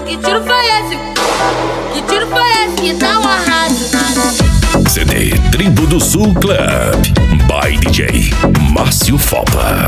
Que tiro foi esse? Que tiro foi esse que dá um arraso? CD Tribo do Sul Club by DJ Márcio Fopa.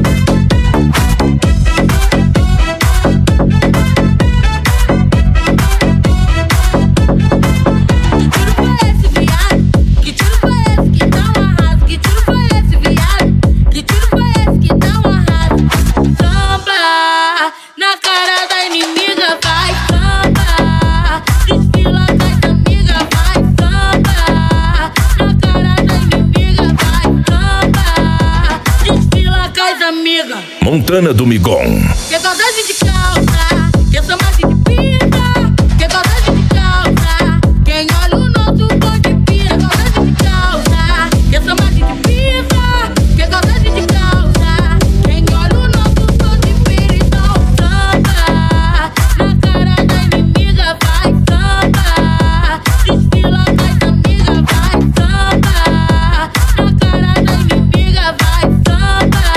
Montana do Migon. Que saudade de calça, que saudade de pinta. Que saudade de calça, quem olha o nosso bonde pira. Que saudade de calça, que saudade de pinta. Que saudade de calça, quem olha o nosso bonde pira. Então samba, na cara da inimiga vai samba. Desfila com as amigas vai samba. Na cara da inimiga vai samba.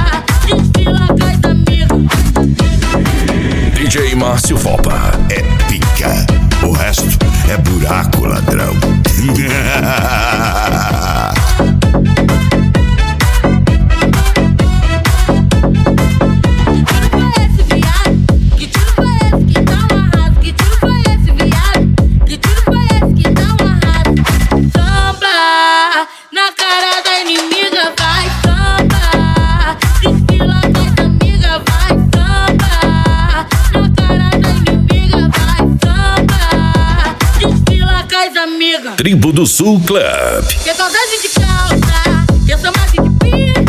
DJ Márcio Fopa é pica, o resto é buraco, ladrão. Que tiro foi esse que dá um arraso? Que tiro foi esse, viado? Que tiro foi esse que dá um arraso? Samba, na cara da inimiga vai samba. Desfila com as amigas vai samba. Na cara da inimiga vai samba. Desfila com as amigas. Tribo do Sul Club. Que saudade de calça, que saudade de pinta.